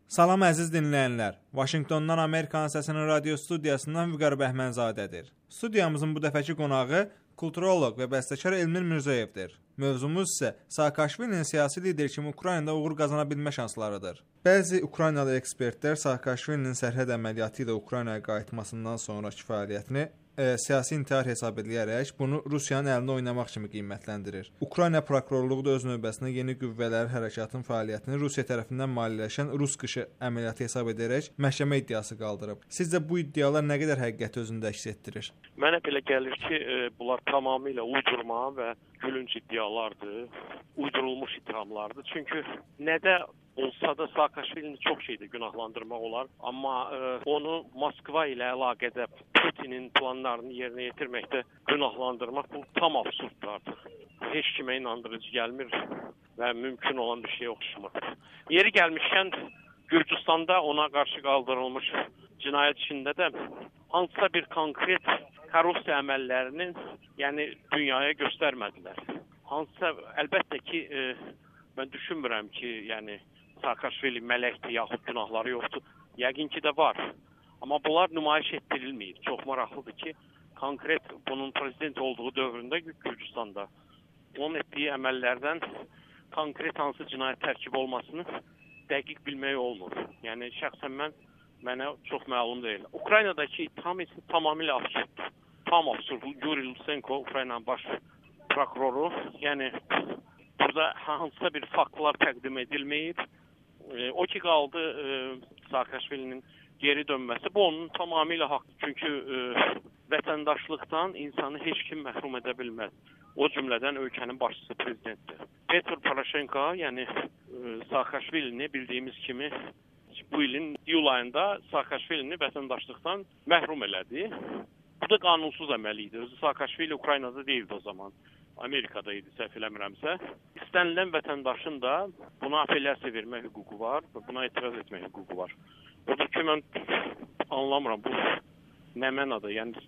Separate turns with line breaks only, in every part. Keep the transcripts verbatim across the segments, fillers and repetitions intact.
Salam əziz dinləyənlər. Vaşinqtondan Amerikan səsinin radio studiyasından Vüqar Bəhmənzadədir. Studiyamızın bu dəfəki qonağı kulturoloq və bəstəkar Elmir Mirzəyevdir. Mövzumuz isə Saakashvilinin siyasi lider kimi Ukraynada uğur qazana bilmə şanslarıdır. Bəzi Ukraynalı ekspertlər Saakashvilinin sərhəd əməliyyatı ilə Ukraynaya qayıtmasından sonraki fəaliyyətini e, siyasi intihar hesab edərək bunu Rusiyanın əlində oynamaq kimi qiymətləndirir. Ukrayna prokurorluğu da öz növbəsində yeni qüvvələr hərəkatının fəaliyyətini Rusiya tərəfindən maliyyələşən Rus qışı əməliyyatı hesab edərək məhkəmə iddiası qaldırıb. Sizcə bu iddialar nə qədər həqiqəti özündə əks etdirir?
Mənə belə gəlir ki, e, bunlar tamamilə uydurma və gülünc iddialardır, uydurulmuş ittihamlardır. Çünki nədə olsa da Saakashvilini çox şeydə günahlandırmaq olar. Amma e, onu Moskva ilə əlaqədə Putinin planlarını yerinə yetirməkdə günahlandırmaq bu tam absurddur artıq. Heç kimə inandırıcı gəlmir və mümkün olan bir şey oxşamır. Yeri gəlmişkən Gürcüstanda ona qarşı qaldırılmış cinayət işində də hansısa bir konkret korrupsiya əməllərinin yəni dünyaya göstərmədilər. Hansısa əlbəttə ki e, mən düşünmürəm ki, yəni Saakashvili mələkdir yaxud günahları yoxdur. Yəqin ki də var. Amma bunlar nümayiş etdirilməyir. Çox maraqlıdır ki, konkret bunun prezident olduğu dövründə Gürcüstanda onun etdiyi əməllərdən konkret hansı cinayət tərkib olmasını dəqiq bilmək olmur. Yəni şəxsən mən mənə çox məlum deyil. Ukraynadakı ittiham isə tamamilə absurddur. Tam absurd. Yuri Lutsenko, Ukraynanın baş prokuroru, yəni burada hansısa bir faktlar təqdim edilməyib. E, o ki qaldı e, Saakashvilinin geri dönməsi. Bu onun tamamilə haqqı. Çünki e, vətəndaşlıqdan insanı heç kim məhrum edə bilməz. O cümlədən ölkənin başçısı prezidentdir. Petro Poroshenko, yəni e, Saakashvilini bildiyimiz kimi bu ilin iyul ayında Saakashvilini vətəndaşlıqdan məhrum elədi. Bu da qanunsuz əməl idi. Saakashvili Ukraynada deyildi o zaman. Amerikada idi, səhv eləmirəmsə. İstənilən vətəndaşın da buna apellyasiya vermək hüququ var və buna etiraz etmək hüququ var. Burada ki, mən anlamıram, bu nə mənadır? Yəni,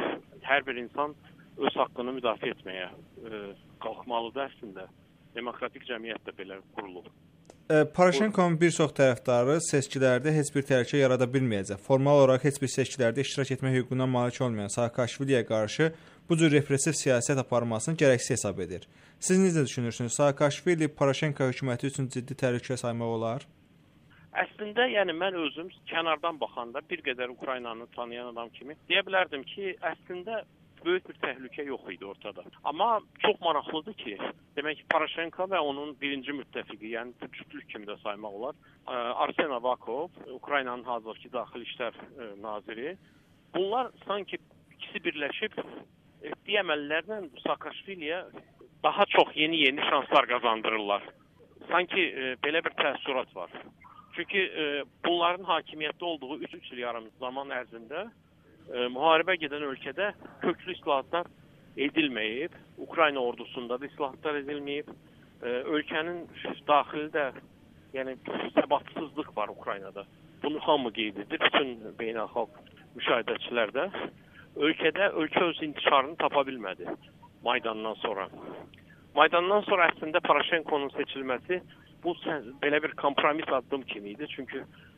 hər bir insan öz haqqını müdafiə etməyə e, qalxmalıdır əslində. Demokratik cəmiyyət də belə qurulub.
Poroshenkonun bir çox tərəfdarı seçkilərdə heç bir təhlükə yarada bilməyəcək. Formal olaraq heç bir seçkilərdə iştirak etmək hüququna malik olmayan Saakashviliyə qarşı bu cür repressiv siyasət aparmasını gərəksiz hesab edir. Siz necə düşünürsünüz? Saakashvili Poroshenko hökuməti üçün ciddi təhlükə saymaq olar?
Əslində, yəni mən özüm kənardan baxanda bir qədər Ukraynanı tanıyan adam kimi deyə bilərdim ki, əslində böyük bir təhlükə yox idi ortada. Amma çox maraqlıdır ki, demək ki, Poroshenko və onun birinci müttəfiqi, yəni cütlük kimi də saymaq olar, Arsen Avakov, Ukraynanın hazırki daxili işlər naziri, bunlar sanki ikisi birləşib etdiyi əməllərlə Saakashviliyə daha çox yeni-yeni şanslar qazandırırlar. Sanki e, belə bir təəssürat var. Çünki e, bunların hakimiyyətdə olduğu üç il yarım zaman ərzində e, müharibə gedən ölkədə köklü islahatlar edilməyib. Ukrayna ordusunda da islahatlar edilməyib. E, ölkənin daxildə yəni səbatsızlıq var Ukraynada. Bunu hamı qeyd edir, bütün beynəlxalq müşahidəçilər də. Ölkədə ölkə öz intişarını tapa bilmədi Maydandan sonra. Maydandan sonra əslində Poroshenkonun seçilməsi bu belə bir kompromis addım kimi idi. Çünki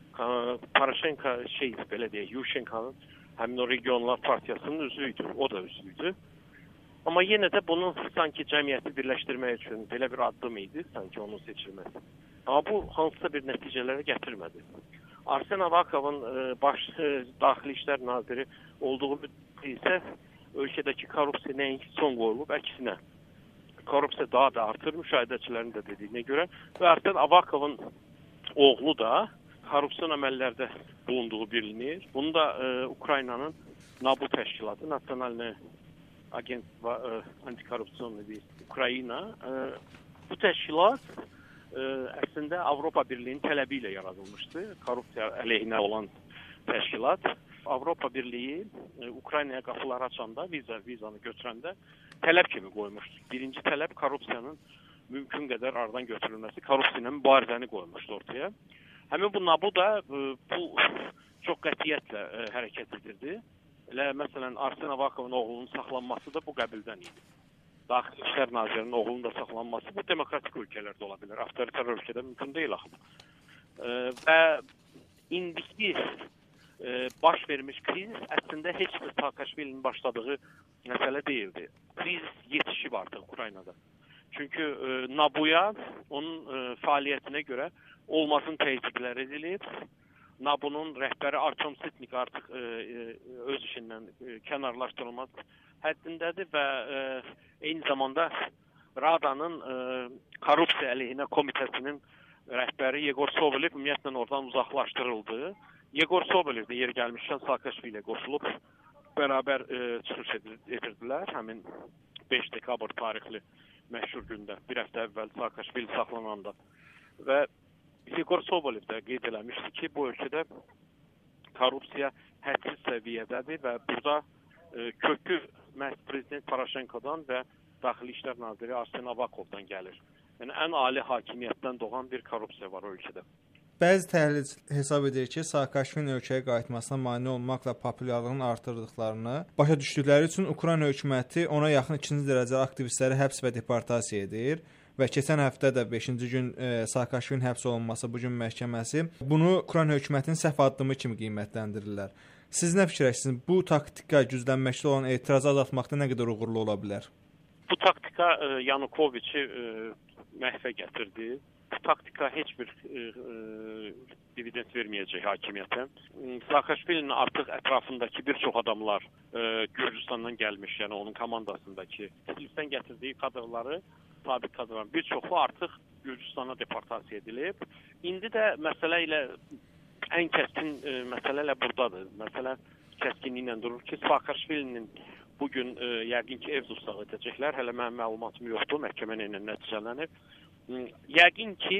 Poroshenko şey belə deyək, Yushchenko'nun həmin o regionlar partiyasının üzvüydü, o da üzvüydü. Amma yenə də bunu sanki cəmiyyəti birləşdirmək üçün belə bir addım idi, sanki onun seçilməsi. Amma bu hansısa bir nəticələrə gətirmədi. Arsen Avakovun baş daxili işlər naziri olduğu isə ölkədəki korrupsiya nəinki son qoyulub, əksinə. Korrupsiya daha da artır, müşahidəçilərin də dediyinə görə. Və Arsen Avakovun oğlu da korrupsiyon əməllərdə bulunduğu bilinir. Bunu da e, Ukraynanın NABU təşkilatı, Nasionalni Agentство e, Antikorrupsiyonlu Ukrayna. E, bu təşkilat e, əslində Avropa Birliyinin tələbi ilə yaradılmışdı. Korrupsiya əleyhinə olan təşkilat. Avropa Birliyi e, Ukraynaya qapılar açanda, viza, vizanı götürəndə tələb kimi qoymuşdu. Birinci tələb korrupsiyanın mümkün qədər aradan götürülməsi, korrupsiyanın mübarizəni qoymuşdu ortaya. Həmin bu NABU da e, bu çox qətiyyətlə e, hərəkət edirdi. Elə məsələn Arsen Avakovun oğlunun saxlanması da bu qəbildən idi. Daxili İşlər Nazirinin oğlunun da saxlanması bu demokratik ölkələrdə ola bilər. Avtoritar ölkədə mümkün deyil axı. E, və indiki e, baş vermiş kriz əslində heç də Saakashvilinin başladığı məsələ deyildi. Kriz yetişib artıq Ukraynada. Çünki e, NABU-ya onun e, fəaliyyətinə görə olmasın təzyiqlər edilib. NABU-nun rəhbəri Artyom Sitnik artıq e, e, öz işindən e, kənarlaşdırılmaz həddindədir və e, eyni zamanda Radanın e, korrupsiya əleyhinə komitəsinin rəhbəri Yegor Sobolev ümumiyyətlə oradan uzaqlaşdırıldı. Yegor Sobolev də yer gəlmişkən Saakashviliyə qoşulub bərabər e, çıxış edirdilər. Həmin beş dekabr tarixli məşhur gündə, bir həftə əvvəl Saakashvili saxlananda. Və Yegor Sobolev də qeyd eləmişdi ki, bu ölkədə korrupsiya hədsiz səviyyədədir və burada e, kökü məhz prezident Poroshenkodan və Daxili İşlər Naziri Arsen Avakovdan gəlir. Yəni ən ali hakimiyyətdən doğan bir korrupsiya var ölkədə.
Bəzi təhlilçilər hesab edir ki, Saakashvilinin ölkəyə qayıtmasına mane olmaqla populyarlığını artırdıqlarını başa düşdükləri üçün Ukrayna hökuməti ona yaxın ikinci dərəcəli aktivistləri həbs və deportasiya edir. Və keçən həftə də beşinci gün e, Saakashvilinin həbs olunması bu gün məhkəməsi bunu Ukrayna hökumətinin səhv addımı kimi qiymətləndirirlər. Siz nə fikirləşirsiniz? Bu taktika güclənməkdə olan etirazı azaltmaqda nə qədər uğurlu ola bilər?
Bu taktika e, Yanukoviçi e, məhvə gətirdi. Bu taktika heç bir e, e, dividend verməyəcək hakimiyyətə. Saakashvilinin artıq ətrafındakı bir çox adamlar e, Gürcüstandan gəlmiş, yəni onun komandasındakı Tiflisdən gətirdiyi kadrları sabit kadrların bir çoxu artıq Gürcüstana deportasiya edilib. İndi də məsələ ilə ən kəskin e, məsələ ilə buradadır. Məsələ kəskinliklə durur ki, Saakashvilinin bugün e, yəqin ki, ev tutsağı edəcəklər. Hələ mənim məlumatım yoxdur, məhkəmə ilə nəticələnib. Yəqin ki,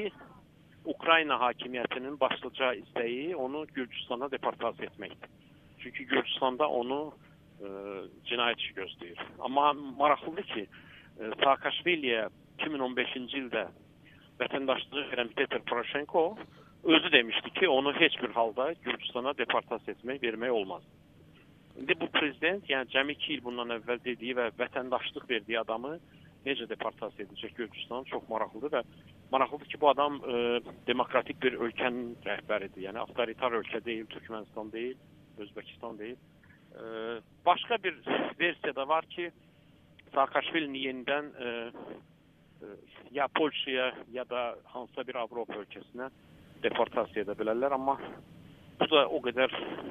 Ukrayna hakimiyyətinin başlıca istəyi onu Gürcüstana deportasiya etməkdir. Çünki Gürcüstanda onu e, cinayətçi gözləyir. Amma maraqlıdır ki, Saakashviliyə iki min on beşinci ildə vətəndaşlığı verən Petro Poroshenko özü demişdi ki, onu heç bir halda Gürcüstana deportasiya etmək, vermək olmaz. İndi bu prezident, yəni cəmi iki il bundan əvvəl dediyi və vətəndaşlıq verdiyi adamı necə deportasiya edəcək Gürcüstan çox maraqlıdır və maraqlıdır ki, bu adam e, demokratik bir ölkənin rəhbəridir. Yəni avtoritar ölkə deyil, Türkmənistan deyil, Özbəkistan deyil. E, başqa bir versiya da var ki, Saakashvilini yenidən e, e, ya Polşaya ya da hansısa bir Avropa ölkəsinə deportasiya edə bilərlər, amma bu da o qədər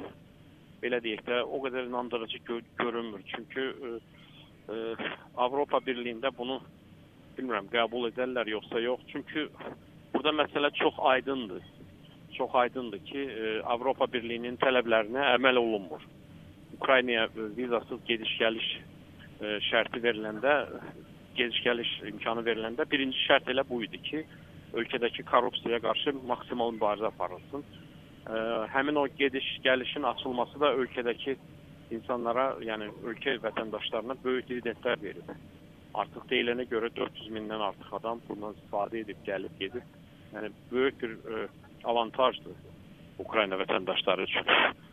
belə deyək də, o qədər inandırıcı gö görünmür. Çünki e, e, Avropa Birliyində bunu bilmirəm, qəbul edərlər yoxsa yox. Çünki burada məsələ çox aydındır. Çox aydındır ki, e, Avropa Birliyinin tələblərinə əməl olunmur. Ukraynaya vizasız gediş-gəliş şərti veriləndə, gediş-gəliş imkanı veriləndə birinci şərt elə bu idi ki, ölkədəki korrupsiyaya qarşı maksimal mübarizə aparılsın. Həmin o gediş-gəlişin açılması da ölkədəki insanlara, yəni ölkə vətəndaşlarına böyük dividendlər verir. Artıq deyilənə görə dörd yüz mindən artıq adam bundan istifadə edib, gəlib, gedib. Yəni böyük bir avantajdır Ukrayna vətəndaşları üçün.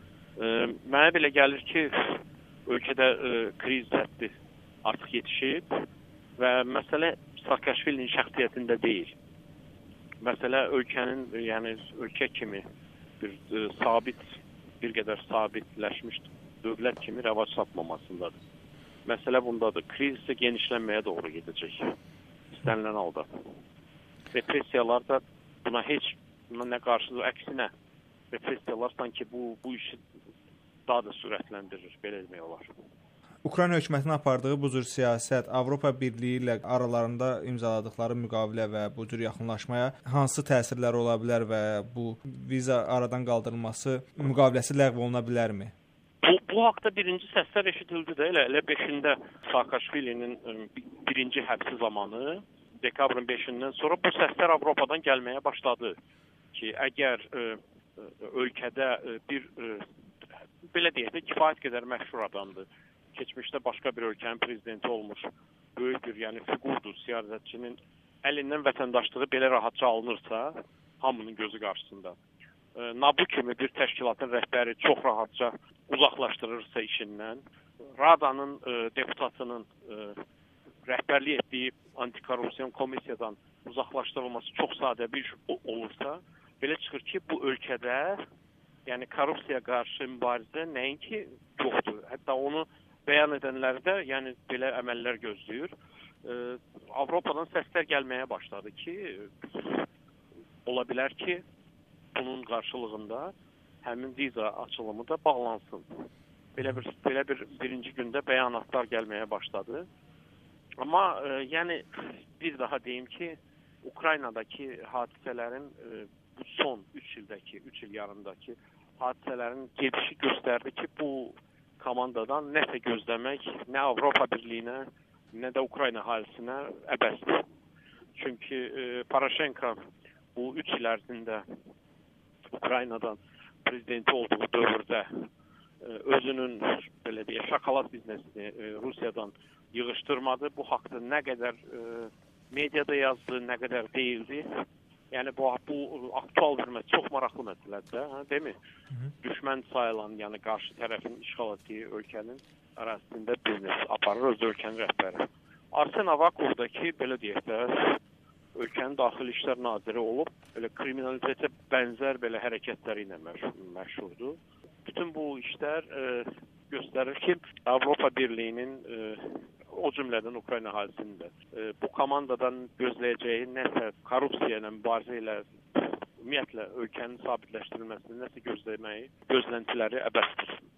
Mənə belə gəlir ki, ölkədə e, kriz həddi artıq yetişib və məsələ Saakashvilinin şəxsiyyətində deyil. Məsələ ölkənin, yəni ölkə kimi bir e, sabit, bir qədər sabitləşmiş dövlət kimi rəvac tapmamasındadır. Məsələ bundadır. Kriz isə genişlənməyə doğru gedəcək. İstənilən halda. Repressiyalar da buna heç, buna nə qarşılığı, əksinə repressiyalar sanki bu, bu işi daha da sürətləndirir, belə demək olar.
Ukrayna hökumətinin apardığı bu cür siyasət Avropa Birliyi ilə aralarında imzaladıkları müqavilə və bu cür yaxınlaşmaya hansı təsirləri ola bilər və bu viza aradan qaldırılması müqaviləsi ləğv oluna bilərmi?
Bu, bu haqda birinci səslər eşidildi də, elə, elə beşində Saakashvilinin birinci həbsi zamanı, dekabrın beşindən sonra bu səslər Avropadan gəlməyə başladı ki, əgər e, ölkədə e, bir e, belə deyək də, kifayət qədər məşhur adamdır. Keçmişdə başqa bir ölkənin prezidenti olmuş, böyük bir, yəni fiqurdur, siyasətçinin əlindən vətəndaşlığı belə rahatca alınırsa, hamının gözü qarşısında. E, NABU kimi bir təşkilatın rəhbəri çox rahatca uzaqlaşdırırsa işindən, Radanın e, deputatının e, rəhbərlik etdiyi antikorrupsiyon komissiyadan uzaqlaşdırılması çox sadə bir iş olursa, belə çıxır ki, bu ölkədə Yəni korrupsiyaya qarşı mübarizə nəinki yoxdur. Hətta onu bəyan edənlər də yəni belə əməllər gözləyir. E, Avropadan səslər gəlməyə başladı ki, ola bilər ki, bunun qarşılığında həmin viza açılımı da bağlansın. Belə bir belə bir birinci gündə bəyanatlar gəlməyə başladı. Amma e, yəni bir daha deyim ki, Ukraynadakı hadisələrin e, bu son üç ildəki, üç il yarımdakı hadisələrin gedişi göstərdi ki, bu komandadan nəsə gözləmək nə Avropa Birliyinə, nə də Ukrayna əhalisinə əbəsdir. Çünki e, Poroshenko bu üç il ərzində Ukraynadan prezidenti olduğu dövrdə e, özünün belə deyək, şokolad biznesini e, Rusiyadan yığışdırmadı. Bu haqda nə qədər e, mediada yazdı, nə qədər deyildi. Yəni bu, bu aktual bir məsələ, çox maraqlı məsələdir, hə, deyilmi? Düşmən sayılan, yəni qarşı tərəfin işğal etdiyi ölkənin ərazisində biznes aparır öz ölkənin rəhbəri. Arsen Avakov da ki, belə deyək də, ölkənin daxili işlər naziri olub, belə kriminalitetə bənzər belə hərəkətləri ilə məşhurdur. Bütün bu işlər e, göstərir ki, Avropa Birliyinin e, o cümlədən Ukrayna əhalisinin də e, bu komandadan gözləyəcəyi nəsə korrupsiya ilə mübarizə ilə ümumiyyətlə ölkənin sabitləşdirilməsini nəsə gözləməyi, gözləntiləri əbəsdir.